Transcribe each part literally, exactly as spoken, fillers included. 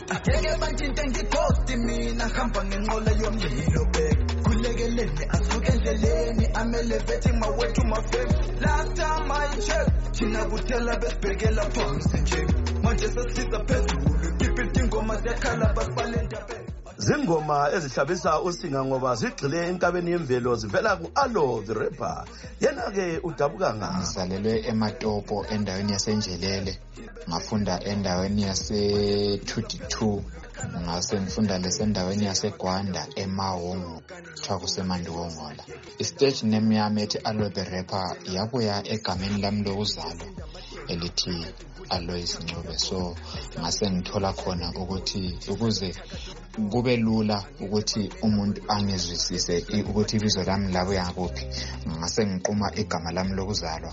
Akeke bantinte ngighosti mina hamba ngenqola yomlilo bhek kulekelele asuke endleleni amelevating mawethu mafem last time I checked thina kutela besibhekela phansi nje manje sesifisa phezulu kiphi ingoma ziyakhala basibalenda bhek Zingoma ezihlabisa usinga ngoba zigxile enkabeni yemvelo zivela ku-Aloe the Rapper. Yena ke udabuka nga. Ngizalelwe eMatopo endaweni yaseNjelele. Ngafunda endaweni yase two D two. Ngase ngifunda lesendaweni yaseGwanda eMahongo. Kuthiwa kuseMandiwongola. I-stage name yami ethi Aloe the Rapper yabuya egameni lami lokuzalwa elithi Alois Ncube. So ngase ngithola khona ukuthi ukuze kube lula ukuthi umuntu angizwisise ukuthi ibizo lami labo yakuphi ngase ngiquma igama lami lokuzalwa.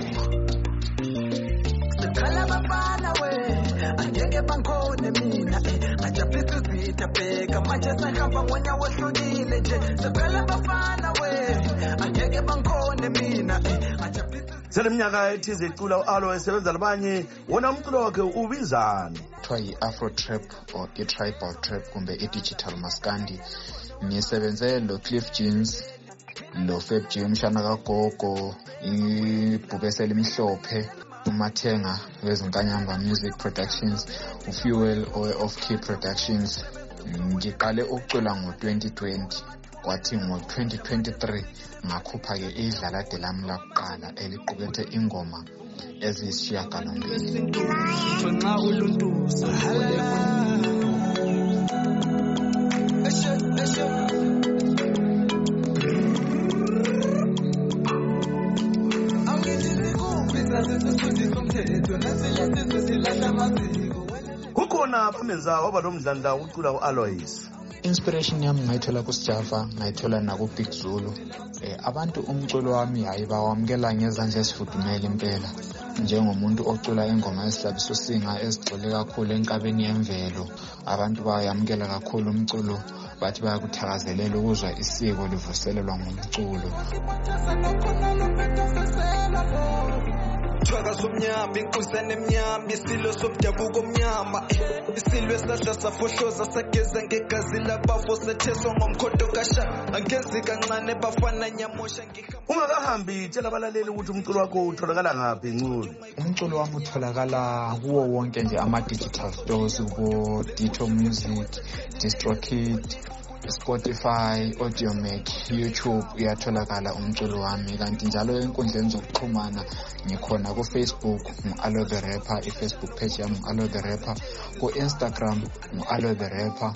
Khala bafana we angeke bangone mina ngajaphisa izitha bheka manje sahamba ngonya wehlukile nje sekhala bafana we angeke bangone mina ngajaphisa seleminyaka ethize icula u-Aloe esebenza labanye wona umculo wakhe ubizani kuthiwa yi-Afro Trap or i-Tribal Trap kumbe i-Digital Maskandi. Nisebenze lo Cliff Jeans, lo Fab J Mshana kaGogo, iBhubesela Imhlophe, uMathenga wezinkanyamba Music Productions, uFuel Off Key Productions. Ngiqale ukucula ngo twenty twenty kwathi ngo twenty twenty-three ngakhupha ke idlalade lami lakuqala eliqukethe ingoma eziyisishiyagalombili. nxa uluntuza kukhona phamenza waba nomdlandla ucula u-Alois. Inspiration yami ngayithola kuSjava, ngayithola naku Big Zulu. Eh abantu umculo wami hayi bawamkela ngezandla ezifudumele impela. Njengomuntu ocula ingoma esihlabiso usinga ezigcwele kakhulu enkabeni yemvelo, abantu bayamkela kakhulu umculo bathi bayakuthakazelela ukuzwa isiko livuselelwa ngumculo. Thwaka somnyama inkuzane emnyama isilo somdabuko omnyama isilo esahla safohloza sageza ngegazi labafo setheswa ngomkhodo kasha angezi kancane bafana nyamosha ngihamba. Ungakahambi tshela abalaleli ukuthi umculo wakho utholakala ngaphi Ncube? Umculo wami utholakala kuwo wonke nje ama-digital stores kubo Ditto Music, DistroKid, Spotify, Audiomack, YouTube uyatholakala umculo wami. Kanti njalo enkundleni zokuxhumana ngikhona ku Facebook ngu-Aloe the Rapper, i-Facebook page yami ngu-Aloe the Rapper, ku Instagram ngu-Aloe the Rapper,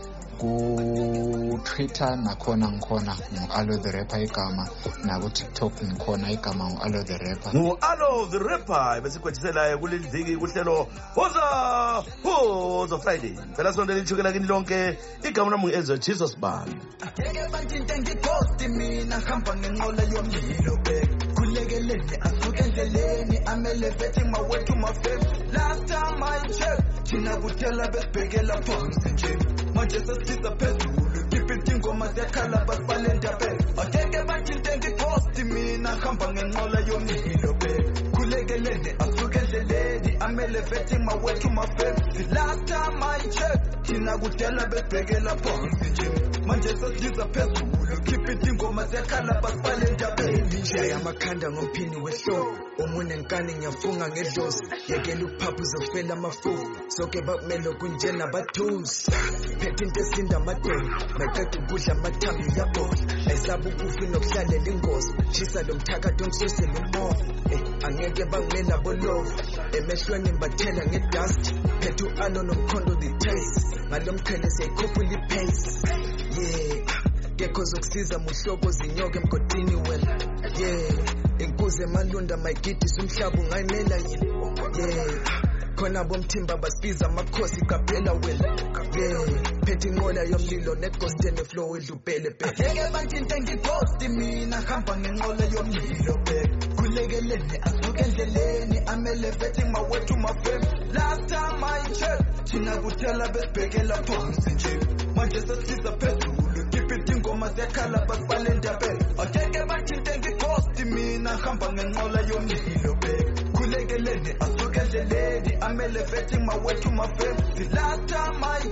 ku Twitter nakhona ngikhona ngu-Aloe the Rapper igama, naku TikTok ngikhona igama ngu-Aloe the Rapper. Ngu-Aloe the Rapper besigwejiselayo kuleli viki kuhlelo Hoza Hoza Friday. Phela sonke lichukela kini lonke igama lami ngu-Enzo Jesus Band. Akeke bantinte ngighosti mina hamba ngenqola yomlilo bhek kulekelele asuke endleleni amelevating mawethu mafem last time I checked thina kutela besibhekela phansi nje manje sesifisa phezulu kiphi ingoma ziyakhala basibalenda bhek akeke bantinte ngighosti mina hamba ngenqola yomlilo bhek kulekelele asuke endleleni amelevating mawethu mafem last time I checked thina kutela besibhekela phansi nje manje sesifisa phezulu kiphi ingoma ziyakhala basibalenda bhek nje amakhanda ngomphini wehlobo umune nkani ngiyafunga ngedlozi yekela uphaphu zofela amafufu soke bakumele kunjena bathusi phethe into esinda amadolo naqeda ukudla amathambi yabola ayisaba ukufa nokuhlalela ingozi shisa lo mthakathi ongisosela umoya angeke bangimela bolovu emehlweni mbathela ngedust phethe u-Aloe nomkhondo the taste ngalomqhele siyayikhuphula ipace yeah kekho zokusiza muhlobo zinyoke emgodini wena yeah inkuze emalunda mayigidisa umhlaba ungayimela yini yeah khona bomthimba basibiza amakhosi kaphela wena yeah phethe inqola yomlilo neghost eneflow edlubhele bhek akeke bantinte ngighosti mina hamba ngenqola yomlilo bhek kulekelele asuke endleleni amelevating mawethu mafem last time I checked thina kutela besibhekela phansi nje manje sesifisa phezulu kiphi ingoma ziyakhala basibalenda bhek akeke bantinte ngighosti mina hamba ngenqola yomlilo bhek kulekelele asuke endleleni amelevating mawethu mafem last time I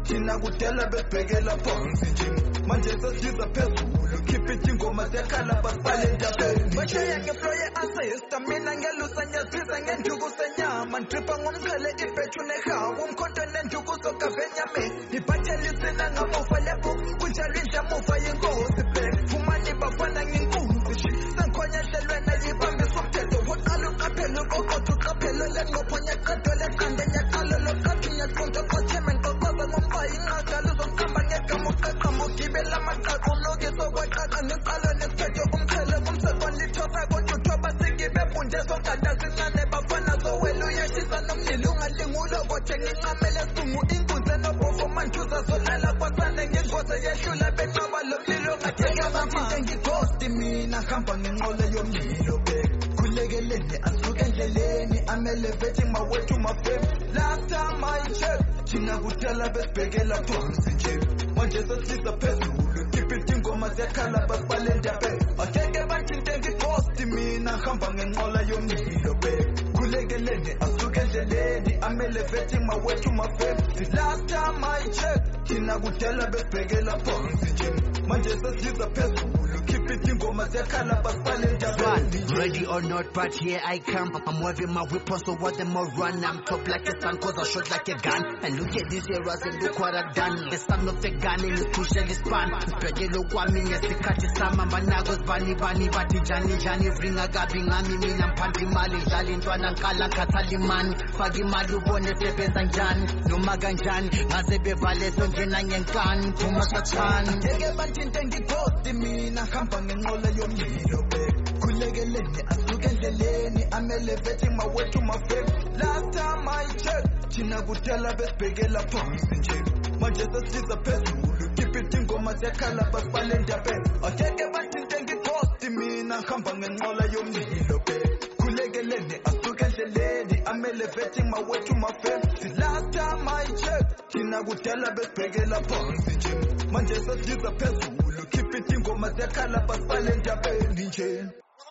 thina kudala besibhekela phansi nje manje sesiza phezulu keep it ingoma sekhala basibale endabeni bashaya ngefloye asista mina ngelusa nyazisa ngenduku senyama ntripa ngomqhele ibhethu nehawu umkhonto nenduku sokavenyame ibhathelisina ngamuva lepo kunjalo indlamuva yenkosi bhek fumani bafana ngenkunzi sengikhonya hlelwena yibambisa umthetho woqala uqaphela uqoqotha uqaphelo lenqopho nyaqado leqanda nyaqalo loqathu nyaqonto qotheme nqoqoza ngomfayi inqagalo uzoqamba ngegama uqaqamba ugibela amaqaqo unoke sokwaqaqa neqalo nesiphetho umqhele kumsekwane lithosa kodwa uthoba singibe bunde sogada sincane bafana zowela uyashisa nomlilo ungalingulo kodwa nginqamele sungu inkunzi enobofo manthuza solala kwasane ngengozi yehlula benqaba lo mlilo ngatheka bamthinte ngighosti mina hamba ngenqola yomlilo bek kulekelene asuke endleleni I'm elevating my way to my fame last time I checked thina kudala besibhekela phansi nje manje sesiza phezulu keep it ingoma sekhala basibale endabeni akeke bathinte ngighosti mina hamba ngenqola yomlilo bek kulekelene asuke endleleni I'm elevating my way to my fame last time I checked thina kudala besibhekela phansi nje manje sesiza phezulu keep it ingoma sekhala basibale endabeni ready or not but here I come I'm waving my whip so what them more run I'm top like a sun cause I shot like a gun and look at this year as and look what I've done the sound of the gun in the push and the span spread kwami ngesikhathi sama banako bani bani bathi jani jani bringa gabi ngami mina mphanti imali dlala intwana nkala khathala imani faka imali ubone sebenza njani noma kanjani ngaze bevale songena ngenkani phuma sathani ngeke bathinte ngighosti mina hamba ngenqola yomlilo bek kulekelene asuke endleleni I'm elevating my way to my fame last time I checked thina kudala besibhekela phansi nje manje sesiza phezulu keep it ingoma sekhala basibale endabeni akeke bathinte ngighosti mina hamba ngenqola yomlilo bek kulekelene asuke endleleni I'm elevating my way to my fame last time I checked thina kudala besibhekela phansi nje manje sesiza phezulu keep it ingoma sekhala basibale endabeni nje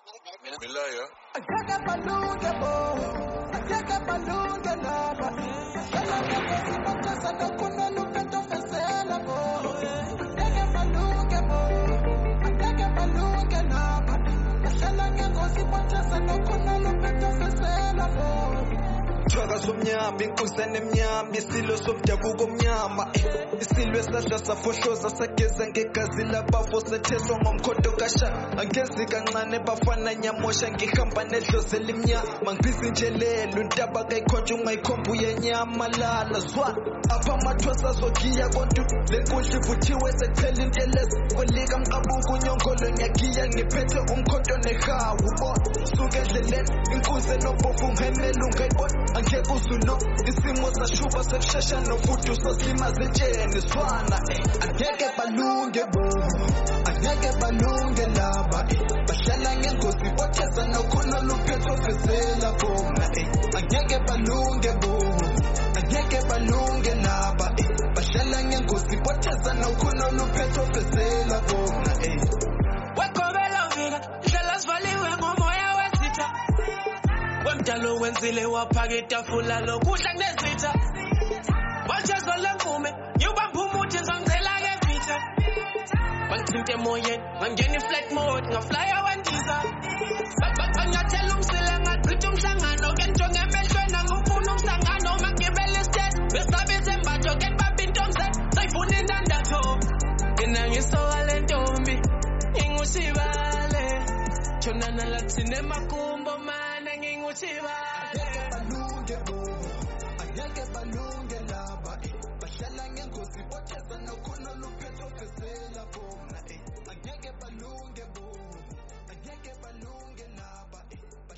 Milaya. Ataka balunge bo, ataka balunge laba. Shala ngeke sipoteza nakuna lupeto fesela bo. Ataka balunge bo, ataka balunge laba. Shala ngeke sipoteza nakuna lupeto fesela bo. Thwaka somnyama inkuzane emnyama isilo somdabuko omnyama isilwe sadla safohloza sageza ngegazi labafo setheswa ngomkhondo kasha angezi kancane bafana nyamosha ngihamba nedlozi elimnyama ngibhizi njelelo intaba kayikhonje ungayikhomba uyenyamalala zwa apha amathwasa azogiya kodwa lenkundla ivuthiwe sekuphela intelezi kwelika mqabuka unyongolo ngiyagiya ngiphethe umkhondo nehawu bo suke endleleni inkunzi enobhovu ngihemela ungayibona angeke uzulo isimo sashuba sekushesha nofuthi usosimaza etsheni swana angeke balunge bo angeke balunge laba bahlala ngengozi botheza nokhona luphetho fesela bona angeke balunge bo angeke balunge laba bahlala ngengozi botheza nokhona luphetho fesela bona wakobela uvika dlala sivaliwe ngomoya wesitha wemdalo wenzile waphaka itafula lokudla kunezitha wajazo lenkume ngiyubamba umuthi ngizongicela ke vita bangithinte emoyeni ngangena i-flight mode ngaflya wandiza bangathela umsila ngachitha umhlangano ke njonge emehlweni angifuna umhlangano magibele istate besabe izembatho ke ndibamba intomse sayifuna indandatho mina ngisoka le ntombi ingusibale tshonana lathine maku